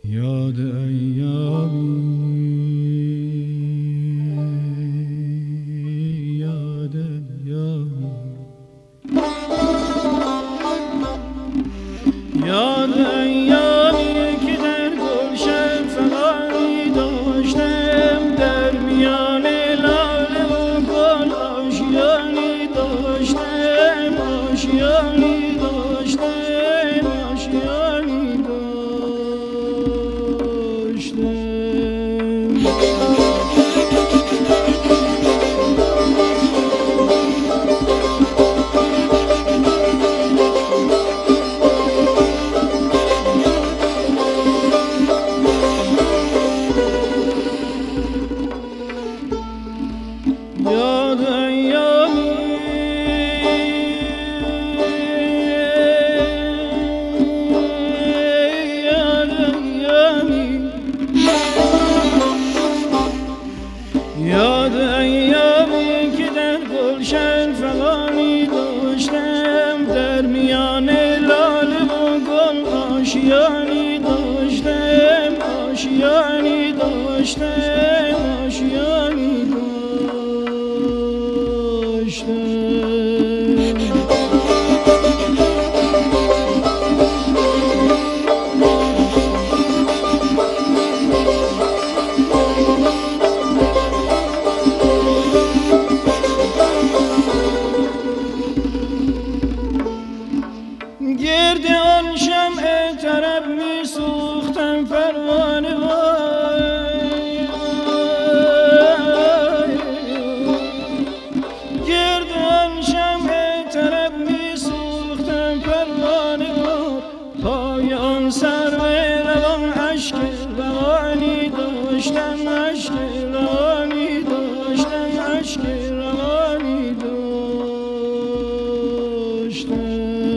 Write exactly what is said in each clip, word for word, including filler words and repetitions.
یاد ایامی یاد ایامی یاد ایامی که در گلشن فغانی داشتم، در میان لاله و گل آشیانی داشتم، آشیانی داشتم، آشیانی داشتم. یاد ایامی یاد ایامی یاد ایامی که در گلشن فغانی داشتم، در میان لاله و گل آشیانی داشتم، آشیانی داشتم، آشیانی داشتم. گرد آن شمع طرب می سوختم پروانه وای، گرد آن شمع طرب می سوختم پروانه وای، پای آن سرو روان اشک روانی داشتم، اشک روانی داشتم، اشک روانی داشتم.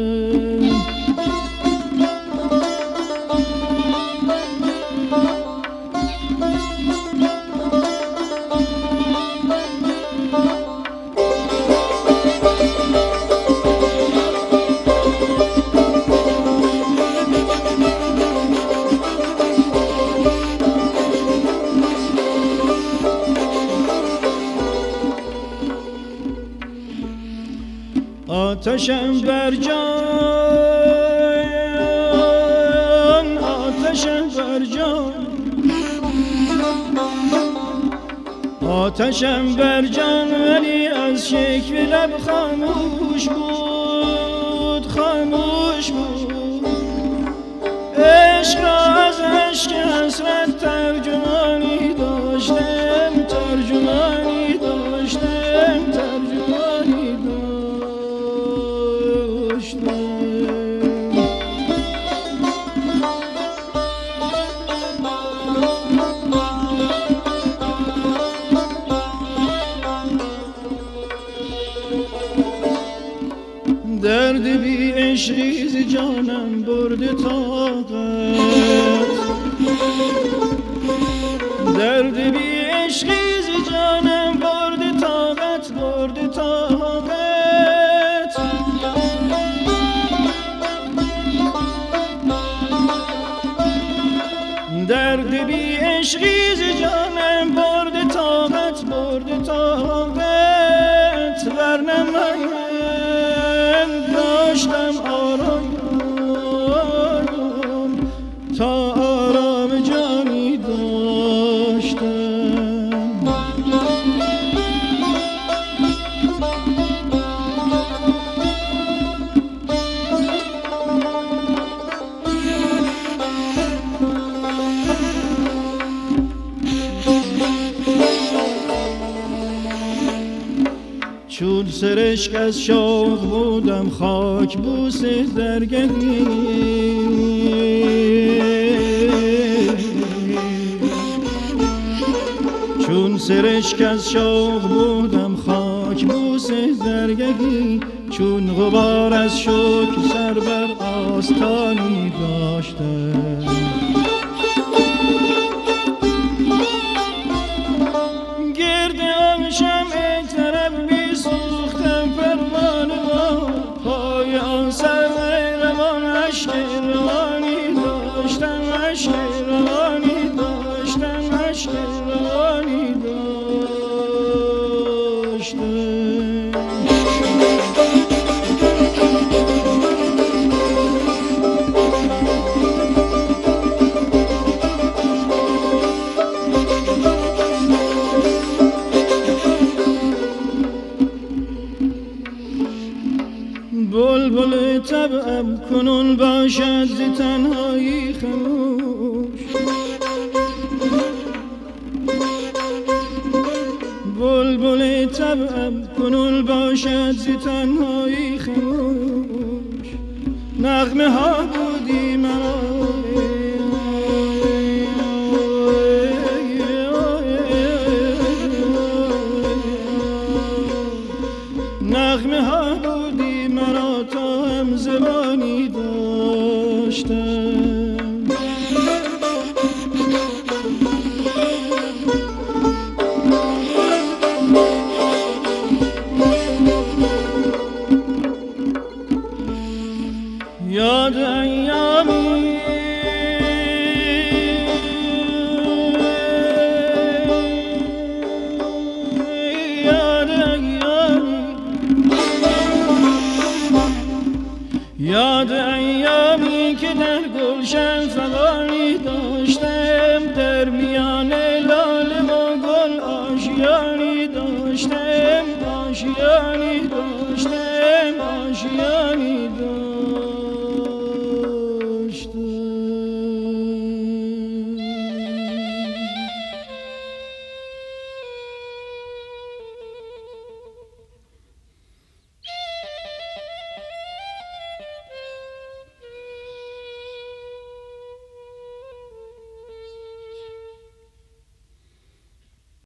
آتشم بر جان، آتشم بر جان، آتشم بر جان، ولی از شکوه لب خاموش بود، خاموش بود. عشق را از عشق حسرت ترجمانی داشتم، ترجمانی داشتم، ترجمانی داشتم. درد بی عشقی ز جانم برده طاقت، درد بی عشقی ز جانم برده طاقت، برده طاقت. درد بی عشقی ز جانم برده طاقت، برده طاقت. ورنه من داشتم آرام تا آرام جانی داشتم. چون سرشک از شوق بودم خاک بوس درگهی، چون سرشک از شوق بودم خاک بوس درگهی، چون غبار از شوق سر بر آستانی داشتم. گرد آن شمع طرب می سوختم پروانه وای، پای آن سرو روان اشک روانی داشتم، اشک روانی کنون باشد ز تنهایی خموش. بلبل طبعم کنون باشد ز تنهایی خموش. نغمه ها بودی مرا نغمه ها بودی مرا تا هم زبانی داشتم. یاد ایامی یاد ایامی یاد ایامی که در گلشن فغانی داشت.